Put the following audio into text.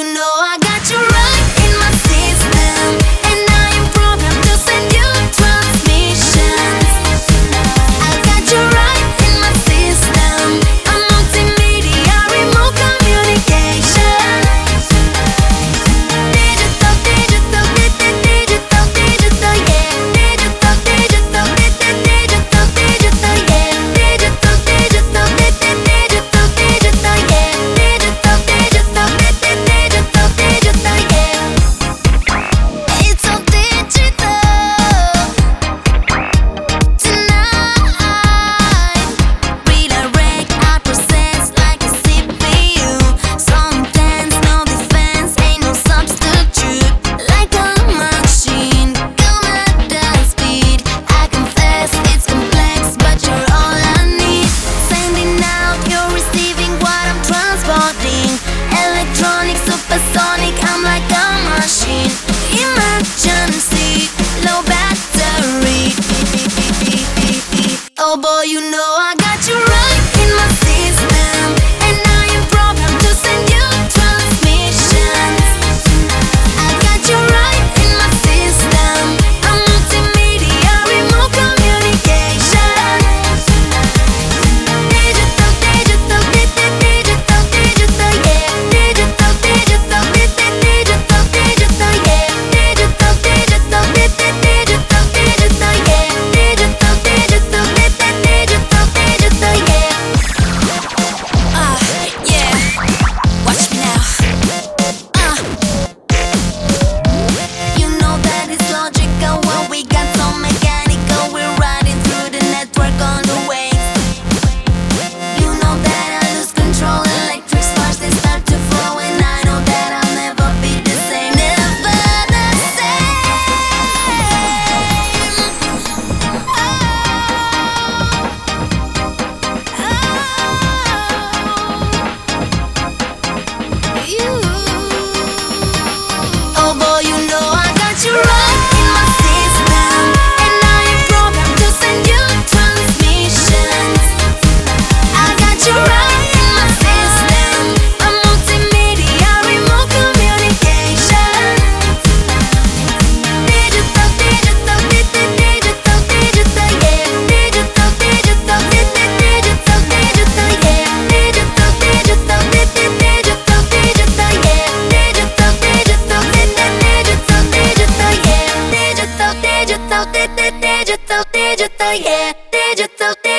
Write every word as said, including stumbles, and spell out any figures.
know I got you right in my system, and I am programmed to send you transmissions. I got you right in my system. I'm multimedia, remote communication. Digital, digital, digital, digital, digital, yeah. Digital, digital, digital, digital, digital, yeah. Digital, digital, digital, digital, digital, yeah. Digital, digital, digital, digital, yeah. It's all digital tonight. Redirect our process like a C P U. Sometimes no defense, ain't no substitute. Like a machine, come at the speed. I confess it's complex, but you're all I need. Sending out, you're receiving what I'm transporting. Electronic, supersonic, I'm like a machine. Emergency, low battery. Oh boy, you know I got you right in my system, and I am programmed to send you transmissions. I got you right in my system. I'm multimedia, remote communication. Digital, digital, digital, digital, digital, yeah. Digital, digital, digital, digital, digital, yeah. Digital, digital, digital, digital, digital, yeah. Digital, digital, digital, digital, digital, yeah. Uh, yeah. Watch me now. Uh. You know that it's logical when we got so mechanical. We're riding through the network on the waves. You know that I lose control. Electric sparks, they start to flow, and I know that I'll never be the same. Never the same. You. Oh boy, you know I got you right in my system, and I am programmed to send you transmissions. I got you right in my system. I'm multimedia, remote communication. Digital, digital, digital, digital, digital, yeah. Digital, digital, digital, digital, digital, yeah. Digital, digital, digital, digital, digital, yeah. Digital, digital, digital, digital, digital, yeah. Digital, digital, digital, digital, digital, yeah. Digital, digital.